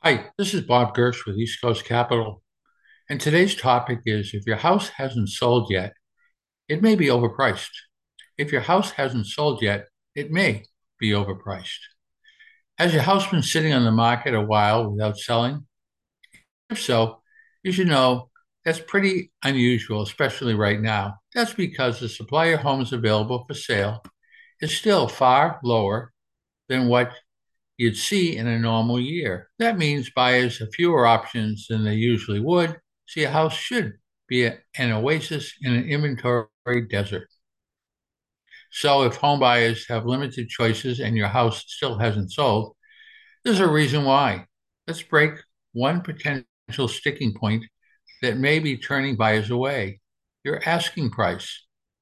Hi, this is Bob Gersh with East Coast Capital, and today's topic is if your house hasn't sold yet, it may be overpriced. If your house hasn't sold yet, it may be overpriced. Has your house been sitting on the market a while without selling? If so, you should know that's pretty unusual, especially right now. That's because the supply of homes available for sale is still far lower than what you'd see in a normal year. That means buyers have fewer options than they usually would, so your house should be an oasis in an inventory desert. So if home buyers have limited choices and your house still hasn't sold, there's a reason why. Let's break one potential sticking point that may be turning buyers away: your asking price.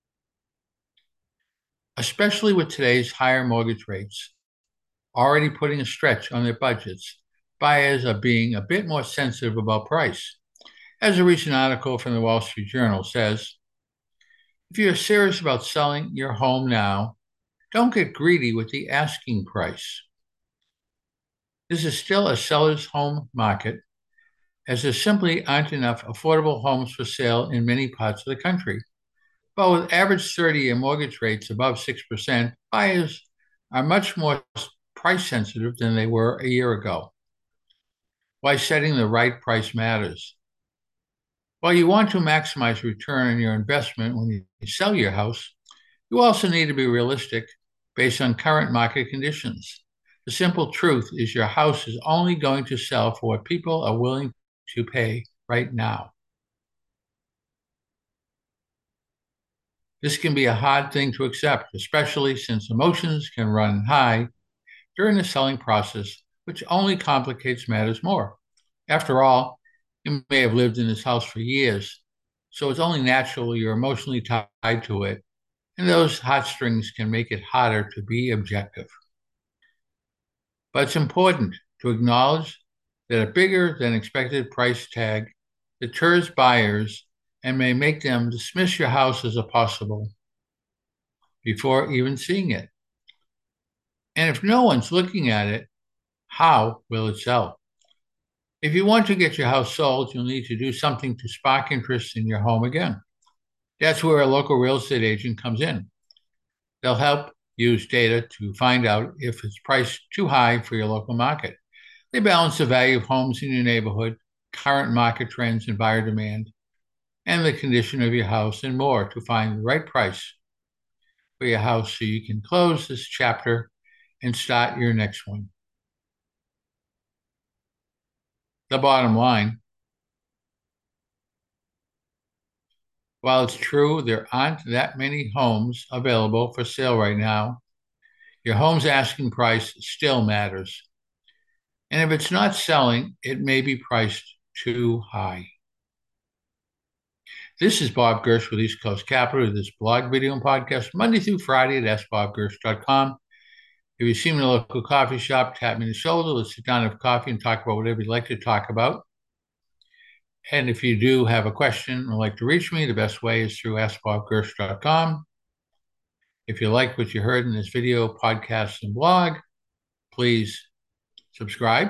Especially with today's higher mortgage rates, already putting a stretch on their budgets, buyers are being a bit more sensitive about price. As a recent article from the Wall Street Journal says, if you're serious about selling your home now, don't get greedy with the asking price. This is still a seller's home market, as there simply aren't enough affordable homes for sale in many parts of the country. But with average 30-year mortgage rates above 6%, buyers are much more price sensitive than they were a year ago. Why setting the right price matters. While you want to maximize return on your investment when you sell your house, you also need to be realistic based on current market conditions. The simple truth is your house is only going to sell for what people are willing to pay right now. This can be a hard thing to accept, especially since emotions can run high during the selling process, which only complicates matters more. After all, you may have lived in this house for years, so it's only natural you're emotionally tied to it, and those heartstrings can make it harder to be objective. But it's important to acknowledge that a bigger than expected price tag deters buyers and may make them dismiss your house as a possible before even seeing it. And if no one's looking at it, how will it sell? If you want to get your house sold, you'll need to do something to spark interest in your home again. That's where a local real estate agent comes in. They'll help use data to find out if it's priced too high for your local market. They balance the value of homes in your neighborhood, current market trends and buyer demand, and the condition of your house and more to find the right price for your house so you can close this chapter and start your next one. The bottom line, while it's true there aren't that many homes available for sale right now, your home's asking price still matters. And if it's not selling, it may be priced too high. This is Bob Gersh with East Coast Capital. This blog, video, and podcast Monday through Friday at sbobgersh.com. If you see me in a local coffee shop, tap me in the shoulder. Let's sit down and have coffee and talk about whatever you'd like to talk about. And if you do have a question or like to reach me, the best way is through askbobgersh.com. If you like what you heard in this video, podcast, and blog, please subscribe.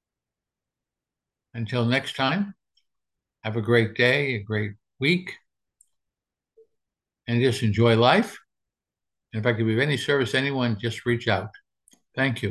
Until next time, have a great day, a great week, and just enjoy life. And if I could be of any service to anyone, just reach out. Thank you.